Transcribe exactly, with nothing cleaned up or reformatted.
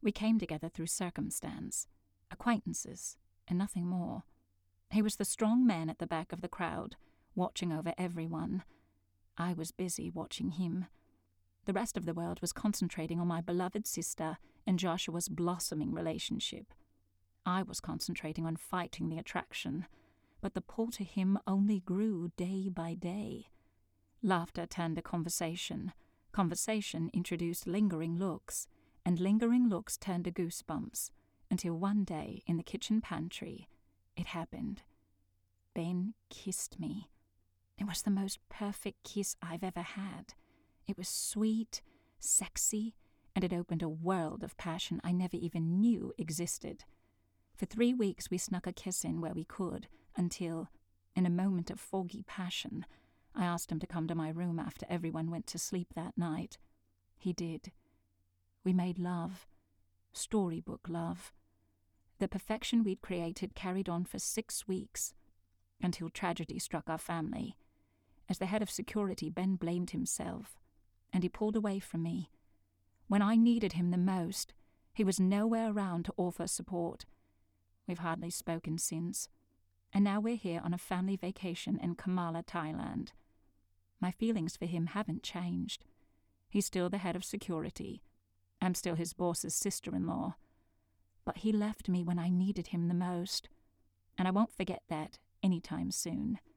We came together through circumstance, acquaintances, and nothing more. He was the strong man at the back of the crowd, watching over everyone. I was busy watching him. The rest of the world was concentrating on my beloved sister and Joshua's blossoming relationship. I was concentrating on fighting the attraction, but the pull to him only grew day by day. Laughter turned to conversation. Conversation introduced lingering looks, and lingering looks turned to goosebumps, until one day in the kitchen pantry, it happened. Ben kissed me. It was the most perfect kiss I've ever had. It was sweet, sexy, and it opened a world of passion I never even knew existed. For three weeks we snuck a kiss in where we could, until, in a moment of foggy passion, I asked him to come to my room after everyone went to sleep that night. He did. We made love. Storybook love. The perfection we'd created carried on for six weeks, until tragedy struck our family. As the head of security, Ben blamed himself, and he pulled away from me. When I needed him the most, he was nowhere around to offer support. We've hardly spoken since, and now we're here on a family vacation in Kamala, Thailand. My feelings for him haven't changed. He's still the head of security. I'm still his boss's sister-in-law. But he left me when I needed him the most, and I won't forget that anytime soon.